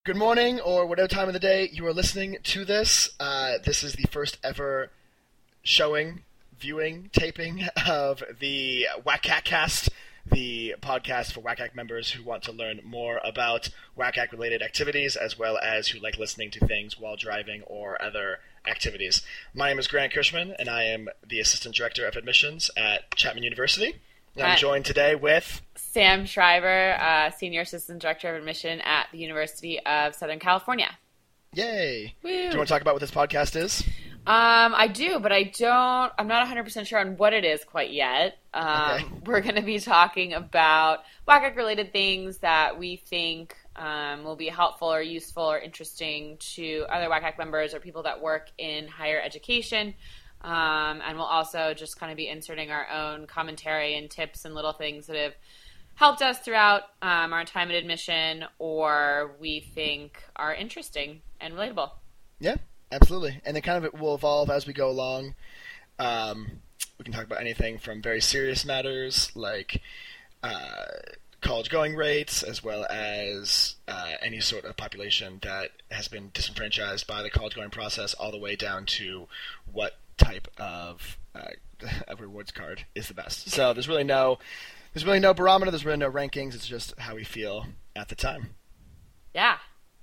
Good morning, or whatever time of the day you are listening to this. This is the first ever showing, viewing, taping of the Whack Cast, the podcast for Whack members who want to learn more about Whack related activities, as well as who like listening to things while driving or other activities. My name is Grant Kirschman, and I am the Assistant Director of Admissions at Chapman University. I'm joined today with Sam Schreiber, Senior Assistant Director of Admission at the University of Southern California. Yay! Woo. Do you want to talk about what this podcast is? I do, but I'm not 100% sure on what it is quite yet. Okay. We're going to be talking about WCAG-related things that we think will be helpful or useful or interesting to other WCAG members or people that work in higher education. And we'll also just kind of be inserting our own commentary and tips and little things that have helped us throughout our time at admission or we think are interesting and relatable. Yeah, absolutely. And then kind of it will evolve as we go along. We can talk about anything from very serious matters like college going rates, as well as any sort of population that has been disenfranchised by the college going process, all the way down to what type of a rewards card is the best. So there's really no barometer, there's really no rankings, it's just how we feel at the time. Yeah.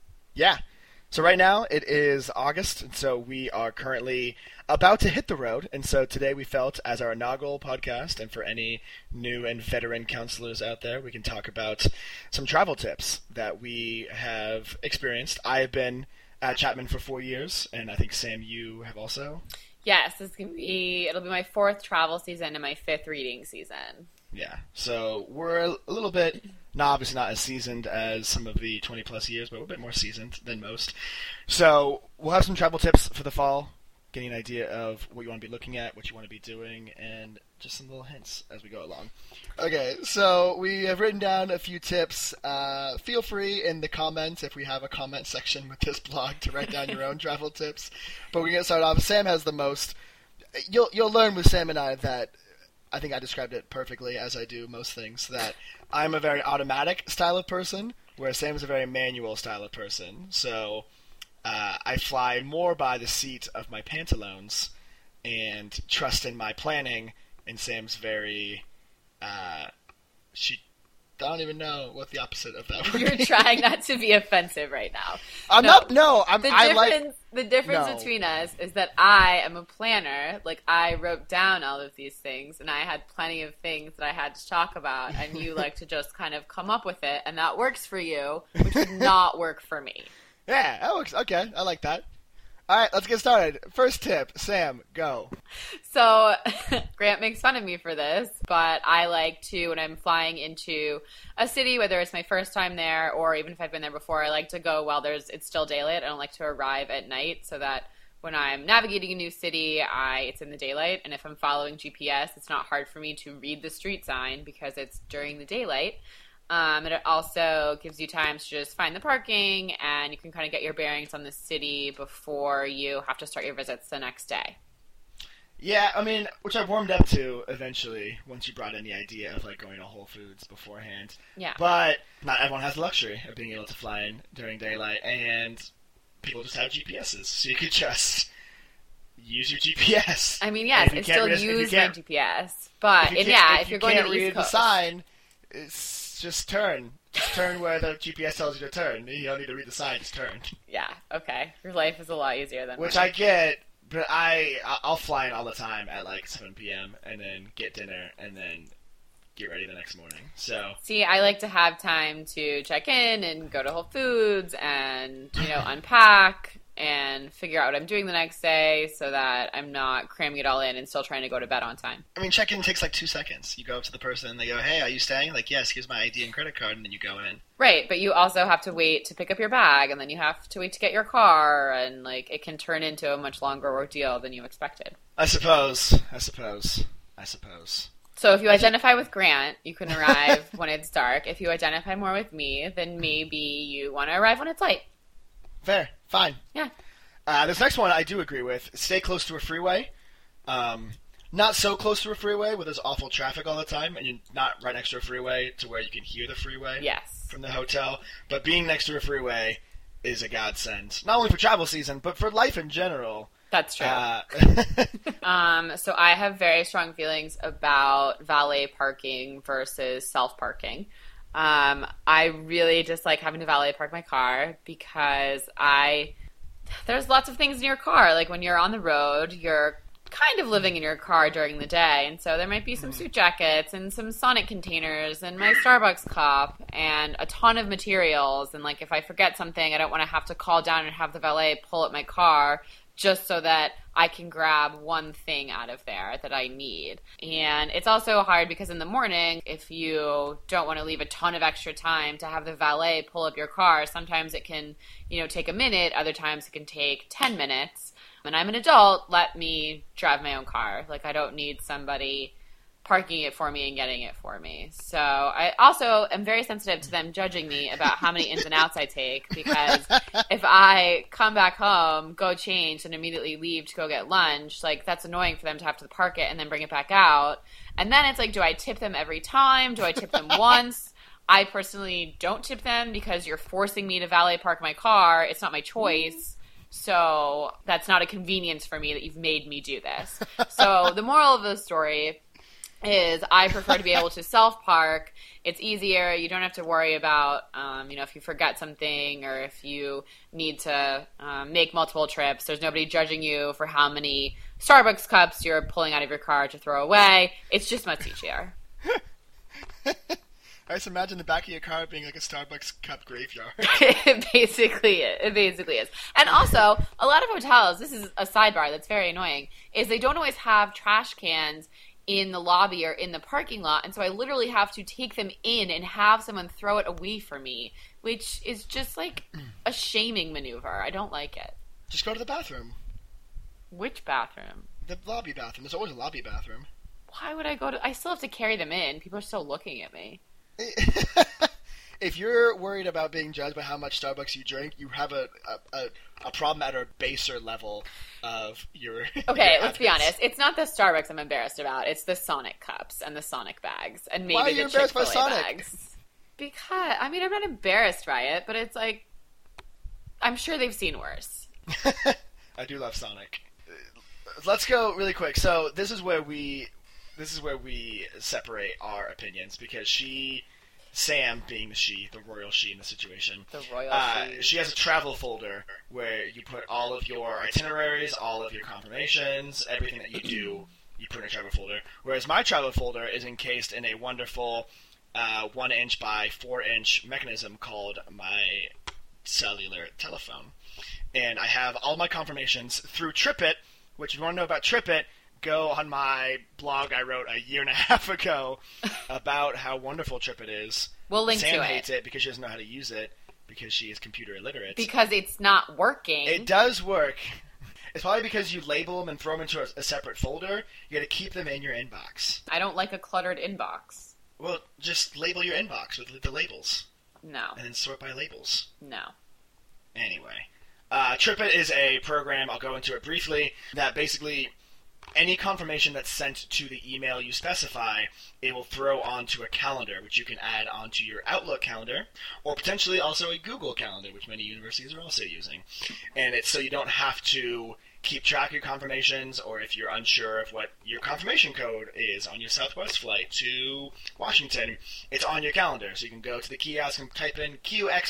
So right now it is August, and so we are currently about to hit the road, and so today we felt as our inaugural podcast, and for any new and veteran counselors out there, we can talk about some travel tips that we have experienced. I have been at Chapman for 4 years, and I think, Sam, you have also? Yes, it'll be my 4th travel season and my 5th reading season. Yeah, so we're a little bit, obviously not as seasoned as some of the 20-plus years, but we're a bit more seasoned than most. So we'll have some travel tips for the fall, getting an idea of what you want to be looking at, what you want to be doing, and just some little hints as we go along. Okay, so we have written down a few tips. Feel free in the comments, if we have a comment section with this blog, to write down your own travel tips. But we can get started off. Sam has the most. You'll learn with Sam and I that I think I described it perfectly, as I do most things, that I'm a very automatic style of person, whereas Sam is a very manual style of person. So I fly more by the seat of my pantaloons and trust in my planning, and Sam's very... I don't even know what the opposite of that would be. You're trying not to be offensive right now. The difference between us is that I am a planner. Like, I wrote down all of these things, and I had plenty of things that I had to talk about, and you like to just kind of come up with it, and that works for you, which would not work for me. Yeah, that works. Okay, I like that. All right, let's get started. First tip, Sam, go. So, Grant makes fun of me for this, but I like to, when I'm flying into a city, whether it's my first time there or even if I've been there before, I like to go while it's still daylight. I don't like to arrive at night so that when I'm navigating a new city, it's in the daylight. And if I'm following GPS, it's not hard for me to read the street sign because it's during the daylight. And it also gives you time to just find the parking, and you can kind of get your bearings on the city before you have to start your visits the next day. Yeah, I mean, which I warmed up to eventually once you brought in the idea of like going to Whole Foods beforehand. Yeah. But not everyone has the luxury of being able to fly in during daylight, and people just have GPSs, so you could just use your GPS. I mean, yes, I still use my GPS, but if you're going to the East Coast, the sign, just turn. Just turn where the GPS tells you to turn. You don't need to read the sign, just turn. Yeah, okay. Your life is a lot easier than Which mine. I get, but I'll fly in all the time at like 7 p.m. and then get dinner and then get ready the next morning. So see, I like to have time to check in and go to Whole Foods and, unpack and figure out what I'm doing the next day so that I'm not cramming it all in and still trying to go to bed on time. I mean, check-in takes like 2 seconds. You go up to the person and they go, hey, are you staying? Like, yes, here's my ID and credit card, and then you go in. Right, but you also have to wait to pick up your bag, and then you have to wait to get your car, and like it can turn into a much longer ordeal than you expected. I suppose. So if you identify with Grant, you can arrive when it's dark. If you identify more with me, then maybe you want to arrive when it's light. Fair. Fine. Yeah. This next one I do agree with. Stay close to a freeway. Not so close to a freeway where there's awful traffic all the time, and you're not right next to a freeway to where you can hear the freeway Yes. from the hotel. But being next to a freeway is a godsend. Not only for travel season, but for life in general. That's true. So I have very strong feelings about valet parking versus self-parking. I really dislike having to valet park my car because there's lots of things in your car. Like when you're on the road, you're kind of living in your car during the day, and so there might be some suit jackets and some Sonic containers and my Starbucks cup and a ton of materials, and like if I forget something, I don't want to have to call down and have the valet pull up my car just so that I can grab one thing out of there that I need. And it's also hard because in the morning, if you don't want to leave a ton of extra time to have the valet pull up your car, sometimes it can, take a minute, other times it can take 10 minutes. When I'm an adult, let me drive my own car. Like, I don't need somebody parking it for me and getting it for me. So I also am very sensitive to them judging me about how many ins and outs I take, because if I come back home, go change, and immediately leave to go get lunch, like, that's annoying for them to have to park it and then bring it back out. And then it's like, do I tip them every time? Do I tip them once? I personally don't tip them because you're forcing me to valet park my car. It's not my choice. So that's not a convenience for me that you've made me do this. So the moral of the story is I prefer to be able to self-park. It's easier. You don't have to worry about, if you forget something or if you need to make multiple trips. There's nobody judging you for how many Starbucks cups you're pulling out of your car to throw away. It's just much easier. I just imagine the back of your car being like a Starbucks cup graveyard. It basically is. And also, a lot of hotels, this is a sidebar that's very annoying, is they don't always have trash cans in the lobby or in the parking lot, and so I literally have to take them in and have someone throw it away for me, which is just like a shaming maneuver. I don't like it. Just go to the bathroom. Which bathroom? The lobby bathroom. There's always a lobby bathroom. Why would I go to... I still have to carry them in. People are still looking at me. If you're worried about being judged by how much Starbucks you drink, you have a problem at a baser level of your... Okay, your let's be honest. It's not the Starbucks I'm embarrassed about. It's the Sonic cups and the Sonic bags. And maybe Why are you the Chick-fil-A embarrassed by Sonic? bags. Because, I'm not embarrassed by it, but it's like... I'm sure they've seen worse. I do love Sonic. Let's go really quick. So this is where we separate our opinions, because Sam being the royal she in the situation. The royal she. She has a travel folder where you put all of your itineraries, all of your confirmations, everything that you do, you put in a travel folder. Whereas my travel folder is encased in a wonderful 1-inch by 4-inch mechanism called my cellular telephone. And I have all my confirmations through TripIt, which if you want to know about TripIt, go on my blog I wrote a year and a half ago about how wonderful TripIt is. We'll link Sam to it. Sam hates it because she doesn't know how to use it because she is computer illiterate. Because it's not working. It does work. It's probably because you label them and throw them into a separate folder. You got to keep them in your inbox. I don't like a cluttered inbox. Well, just label your inbox with the labels. No. And then sort by labels. No. Anyway. TripIt is a program, I'll go into it briefly, that basically any confirmation that's sent to the email you specify, it will throw onto a calendar, which you can add onto your Outlook calendar, or potentially also a Google calendar, which many universities are also using. And it's so you don't have to keep track of your confirmations, or if you're unsure of what your confirmation code is on your Southwest flight to Washington, it's on your calendar. So you can go to the kiosk and type in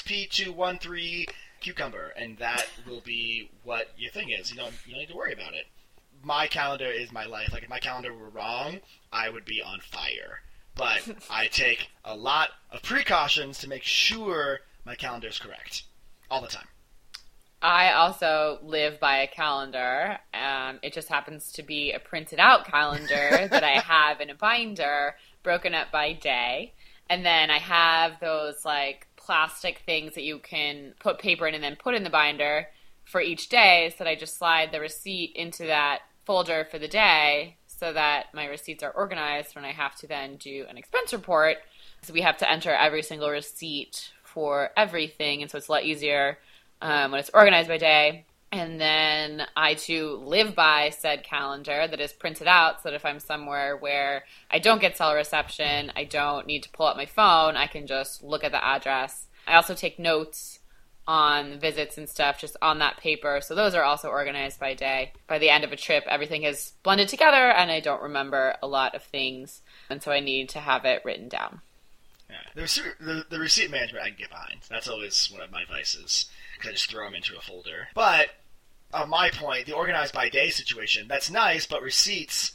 QXP213 cucumber, and that will be what your thing is. You don't need to worry about it. My calendar is my life. Like, if my calendar were wrong, I would be on fire. But I take a lot of precautions to make sure my calendar is correct. All the time. I also live by a calendar. It just happens to be a printed out calendar that I have in a binder, broken up by day. And then I have those, like, plastic things that you can put paper in and then put in the binder for each day, so that I just slide the receipt into that folder for the day so that my receipts are organized when I have to then do an expense report. So we have to enter every single receipt for everything, and so it's a lot easier when it's organized by day. And then I, too, live by said calendar that is printed out so that if I'm somewhere where I don't get cell reception, I don't need to pull up my phone, I can just look at the address. I also take notes on visits and stuff just on that paper. So those are also organized by day. By the end of a trip, everything is blended together and I don't remember a lot of things. And so I need to have it written down. Yeah. The receipt management I can get behind. That's always one of my vices, because I just throw them into a folder. But, on my point, the organized by day situation, that's nice, but receipts,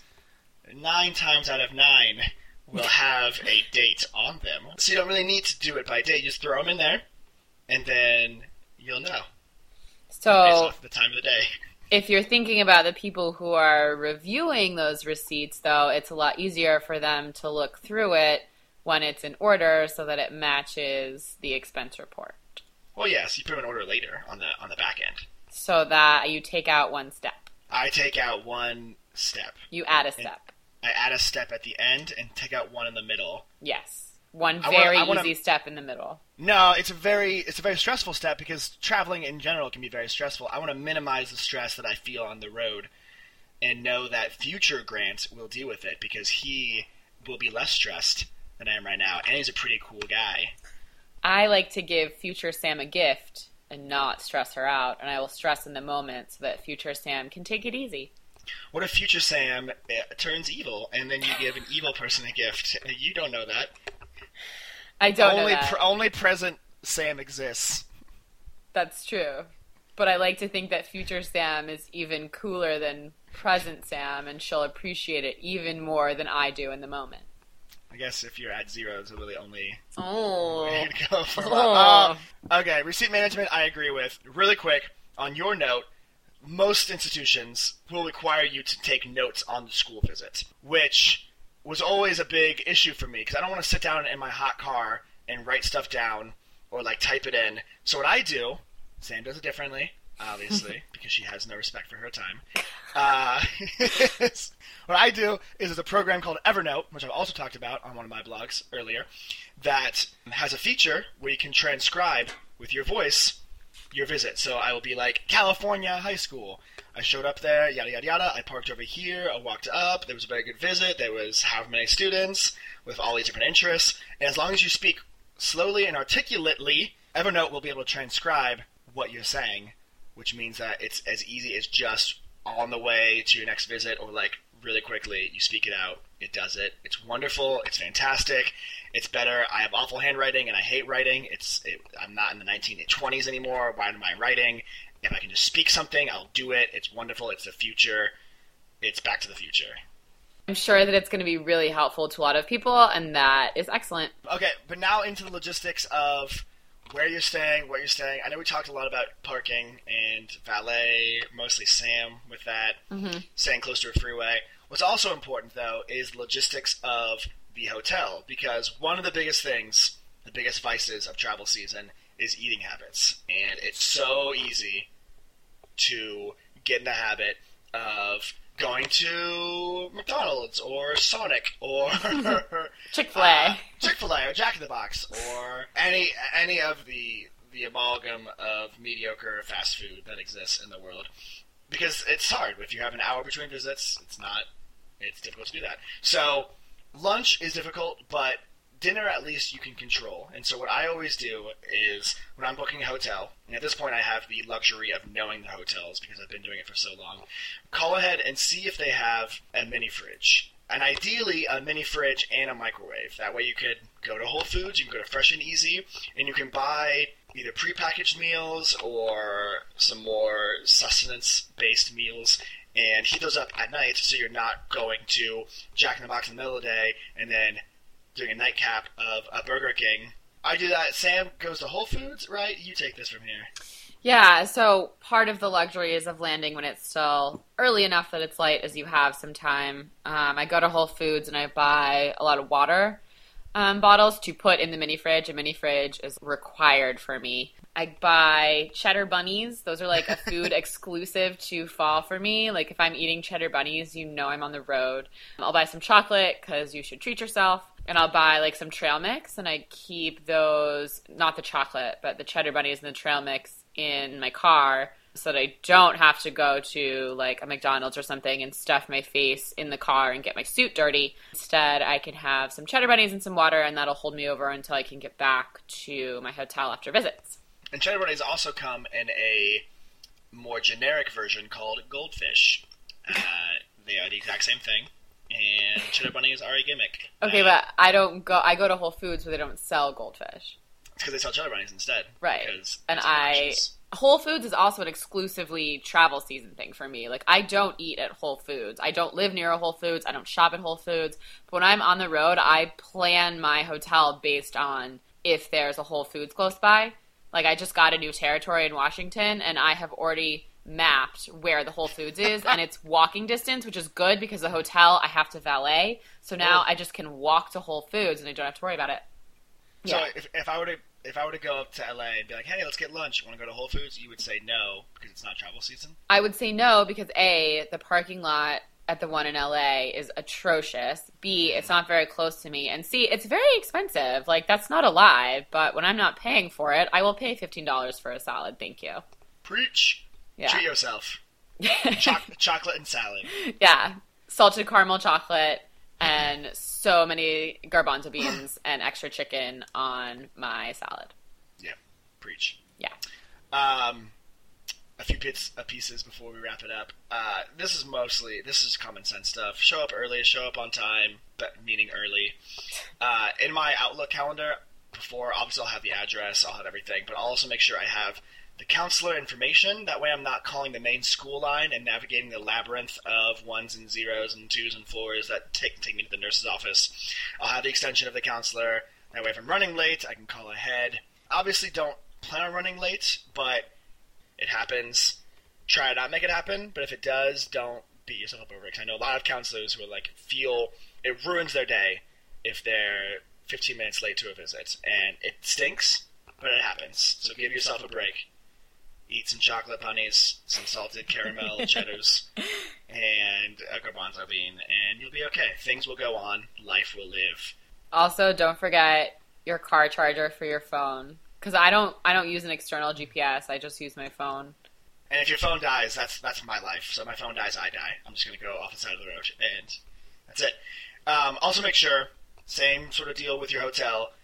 9 times out of 9, will have a date on them. So you don't really need to do it by day. You just throw them in there, and then you'll know. So, based off the time of the day. If you're thinking about the people who are reviewing those receipts, though, it's a lot easier for them to look through it when it's in order so that it matches the expense report. Well, yes, you put them in order later on the back end. So that you take out one step. I take out one step. You add a step. I add a step at the end and take out one in the middle. Yes. One very easy step in the middle. No, it's a very stressful step because traveling in general can be very stressful. I want to minimize the stress that I feel on the road and know that future Grant will deal with it because he will be less stressed than I am right now, and he's a pretty cool guy. I like to give future Sam a gift and not stress her out, and I will stress in the moment so that future Sam can take it easy. What if future Sam turns evil, and then you give an evil person a gift? You don't know that. I don't know that. Only present Sam exists. That's true. But I like to think that future Sam is even cooler than present Sam, and she'll appreciate it even more than I do in the moment. I guess if you're at 0, it's really only way to go for okay, receipt management I agree with. Really quick, on your note, most institutions will require you to take notes on the school visit, which was always a big issue for me because I don't want to sit down in my hot car and write stuff down or like type it in. So what I do, Sam does it differently, obviously, because she has no respect for her time. What I do is there's a program called Evernote, which I've also talked about on one of my blogs earlier, that has a feature where you can transcribe with your voice your visit. So I will be like, California High School. I showed up there, yada, yada, yada. I parked over here. I walked up. There was a very good visit. There was however many students with all these different interests. And as long as you speak slowly and articulately, Evernote will be able to transcribe what you're saying, which means that it's as easy as just on the way to your next visit or like really quickly, you speak it out, it does it. It's wonderful, it's fantastic, it's better. I have awful handwriting and I hate writing. I'm not in the 1920s anymore. Why am I writing? If I can just speak something, I'll do it. It's wonderful, it's the future. It's back to the future. I'm sure that it's going to be really helpful to a lot of people, and that is excellent. Okay, but now into the logistics of where you're staying, what you're staying. I know we talked a lot about parking and valet, mostly Sam with that, staying close to a freeway. What's also important, though, is logistics of the hotel, because one of the biggest things, the biggest vices of travel season, is eating habits. And it's so easy to get in the habit of going to McDonald's or Sonic or Chick-fil-A. Chick-fil-A or Jack in the Box or any of the amalgam of mediocre fast food that exists in the world. Because it's hard. If you have an hour between visits, it's difficult to do that. So lunch is difficult, but dinner at least you can control. And so what I always do is when I'm booking a hotel, and at this point I have the luxury of knowing the hotels because I've been doing it for so long, call ahead and see if they have a mini fridge. And ideally a mini fridge and a microwave. That way you could go to Whole Foods, you can go to Fresh and Easy, and you can buy either prepackaged meals or some more sustenance-based meals and heat those up at night so you're not going to Jack in the Box in the middle of the day and then doing a nightcap of a Burger King. I do that. Sam goes to Whole Foods, right? You take this from here. Yeah, so part of the luxury is of landing when it's still early enough that it's light as you have some time. I go to Whole Foods and I buy a lot of water bottles to put in the mini fridge. A mini fridge is required for me. I buy cheddar bunnies. Those are like a food exclusive to fall for me. Like if I'm eating cheddar bunnies, you know I'm on the road. I'll buy some chocolate because you should treat yourself. And I'll buy like some trail mix and I keep those, not the chocolate, but the cheddar bunnies and the trail mix in my car so that I don't have to go to like a McDonald's or something and stuff my face in the car and get my suit dirty. Instead, I can have some cheddar bunnies and some water and that'll hold me over until I can get back to my hotel after visits. And cheddar bunnies also come in a more generic version called goldfish. They are the exact same thing, and cheddar bunnies are a gimmick. Okay, but I go to Whole Foods where they don't sell goldfish. It's because they sell cheddar bunnies instead. Right. Whole Foods is also an exclusively travel season thing for me. Like, I don't eat at Whole Foods. I don't live near a Whole Foods. I don't shop at Whole Foods. But when I'm on the road, I plan my hotel based on if there's a Whole Foods close by. Like, I just got a new territory in Washington, and I have already mapped where the Whole Foods is, and it's walking distance, which is good because the hotel I have to valet. So now I just can walk to Whole Foods, and I don't have to worry about it. So if I were to go up to LA and be like, hey, let's get lunch, want to go to Whole Foods? You would say no because it's not travel season? I would say no because A, the parking lot at the one in LA is atrocious. B, it's not very close to me. And C, it's very expensive. Like, that's not a lie, but when I'm not paying for it, I will pay $15 for a salad. Thank you. Preach. Yeah. Treat yourself. Chocolate and salad. Yeah. Salted caramel chocolate and so many garbanzo beans and extra chicken on my salad. Yeah. Preach. Yeah. A few pieces before we wrap it up. This is common sense stuff. Show up early, show up on time, meaning early. In my Outlook calendar, obviously I'll have the address, I'll have everything, but I'll also make sure I have the counselor information. That way I'm not calling the main school line and navigating the labyrinth of 1s and 0s and 2s and 4s that take me to the nurse's office. I'll have the extension of the counselor. That way if I'm running late, I can call ahead. Obviously don't plan on running late, but it happens. Try to not make it happen, but if it does, don't beat yourself up over it. 'Cause I know a lot of counselors who are like, feel it ruins their day if they're 15 minutes late to a visit, and it stinks, but it happens. So give yourself a break. Eat some chocolate bunnies, some salted caramel cheddars, and a garbanzo bean, and you'll be okay. Things will go on. Life will live. Also, don't forget your car charger for your phone. Because I don't use an external GPS. I just use my phone. And if your phone dies, that's my life. So if my phone dies, I die. I'm just going to go off the side of the road, and that's it. Also make sure, same sort of deal with your hotel,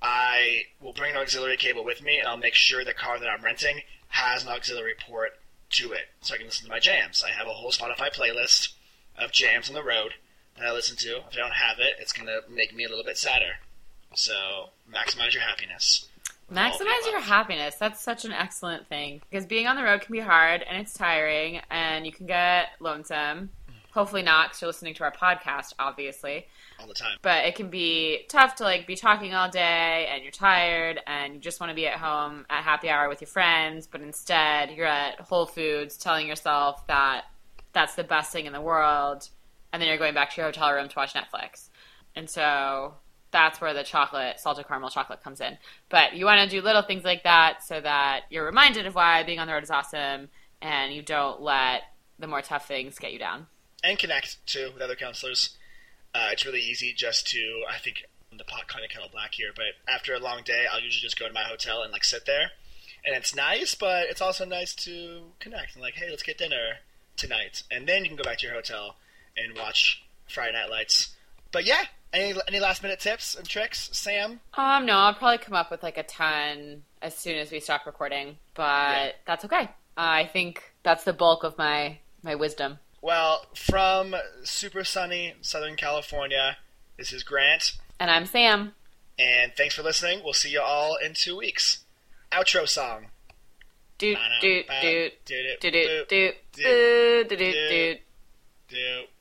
I will bring an auxiliary cable with me, and I'll make sure the car that I'm renting has an auxiliary port to it, so I can listen to my jams. I have a whole Spotify playlist of jams on the road that I listen to. If I don't have it, it's going to make me a little bit sadder. So maximize your happiness. Maximize your happiness. That's such an excellent thing. Because being on the road can be hard, and it's tiring, and you can get lonesome. Hopefully not, because you're listening to our podcast, obviously. All the time. But it can be tough to, like, be talking all day, and you're tired, and you just want to be at home at happy hour with your friends, but instead you're at Whole Foods telling yourself that that's the best thing in the world, and then you're going back to your hotel room to watch Netflix. And so that's where the salted caramel chocolate comes in. But you want to do little things like that so that you're reminded of why being on the road is awesome, and you don't let the more tough things get you down. And connect, too, with other counselors. It's really easy just to, I think, the pot kind of kettle black here, but after a long day, I'll usually just go to my hotel and, like, sit there. And it's nice, but it's also nice to connect. And, like, hey, let's get dinner tonight. And then you can go back to your hotel and watch Friday Night Lights. But, yeah, any last-minute tips and tricks, Sam? No, I'll probably come up with, like, a ton as soon as we stop recording, but that's okay. I think that's the bulk of my wisdom. Well, from super sunny Southern California, this is Grant. And I'm Sam. And thanks for listening. We'll see you all in 2 weeks. Outro song. Doot, doot, doot. Doot, doot, doot. Doot, doot, doot.